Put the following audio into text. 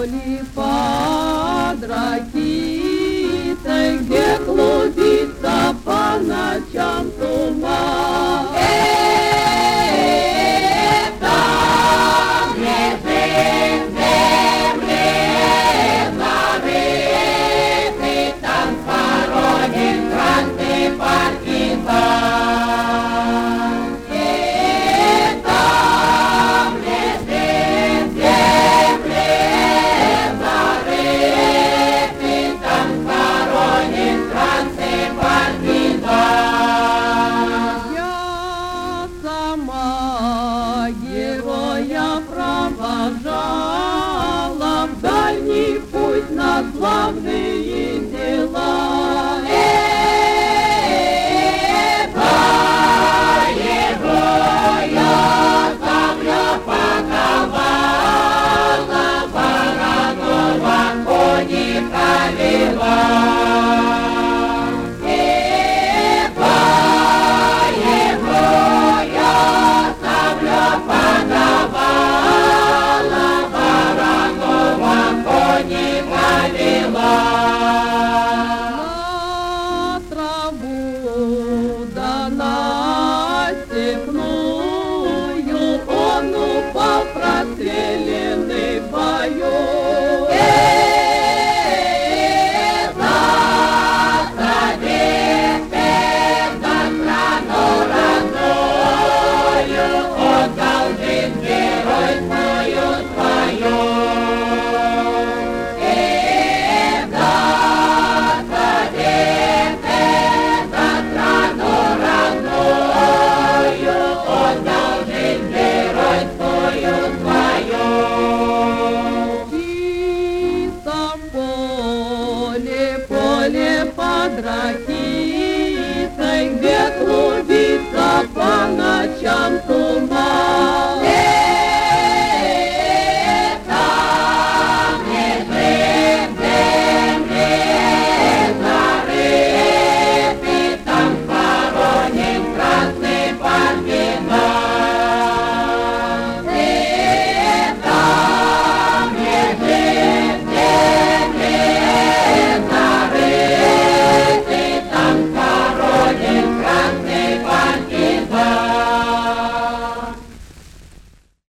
поле под ракитой, где клубится по ночам туман. Там лежит в земле зарытый, там похоронен красный партизан. И там лежит в земле зарытый, там похоронен красный партизан. Я сама героя провожала в дальний путь на славные дела. Это его я земля паковала, Баранова кони провела. Это его я земля паковала, Баранова кони провела. На траву да на степную он упал простреленный в бою. За советских, за страну родную отдал жизнь геройскую свою. За советских, за страну родную отдал жизнь геройскую свою. В чистом поле под ракитой